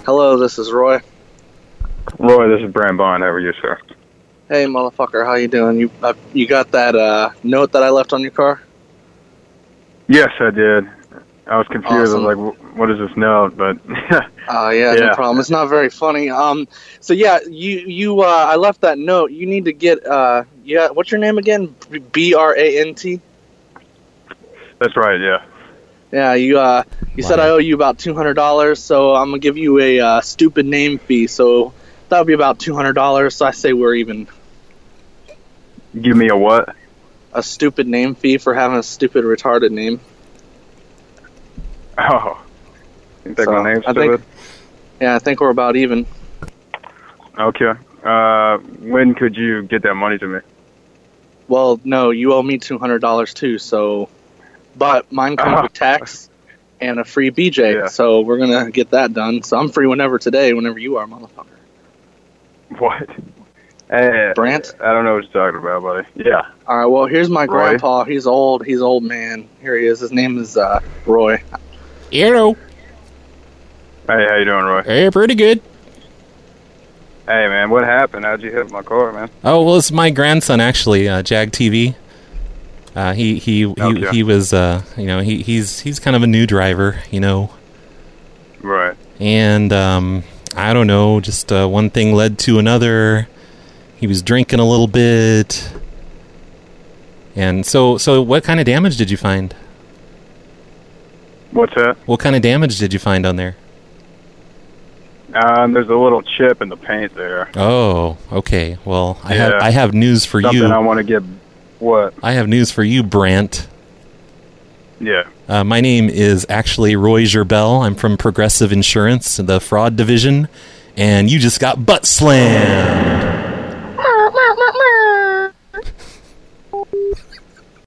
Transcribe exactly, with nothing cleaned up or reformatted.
Hello, this is Roy. Roy, this is Brand Bond. How are you, sir? Hey, motherfucker, how you doing? You uh, you got that uh, note that I left on your car? Yes, I did. I was confused. Awesome. I was like, what is this note? But uh, yeah, yeah, no problem. It's not very funny. Um, so yeah, you you uh, I left that note. You need to get uh, yeah. What's your name again? B R A N T. That's right. Yeah. Yeah, you uh, you said I owe you about two hundred dollars, so I'm gonna give you a uh, stupid name fee. So that would be about two hundred dollars. So I say we're even. Give me a what? A stupid name fee for having a stupid retarded name. Oh, you think So, my name's I stupid? think, yeah, I think we're about even. Okay. Uh, when could you get that money to me? Well, no, you owe me two hundred dollars too. So, but mine comes Oh. with tax and a free B J. Yeah. So we're gonna get that done. So I'm free whenever today, whenever you are, motherfucker. What? Hey, Brant? I don't know what you're talking about, buddy. Yeah. All right. Well, here's my Roy? grandpa. He's old. He's old man. Here he is. His name is uh, Roy. Hello. Hey, how you doing, Roy? Hey, pretty good. Hey, man, what happened? How'd you hit my car, man? Oh, well, it's my grandson, actually, uh, Jag T V. Uh, he he he, Okay. he was, uh, you know, he he's he's kind of a new driver, you know, Right. and um, I don't know, just uh, one thing led to another. He was drinking a little bit, and so so what kind of damage did you find? What's that? What kind of damage did you find on there? Um, there's a little chip in the paint there. Oh, okay. Well, I have Yeah. I have news for Something you. I want to get. What? I have news for you, Brant. Yeah. Uh, my name is actually Roy Gerbel. I'm from Progressive Insurance, the fraud division, and you just got butt slammed.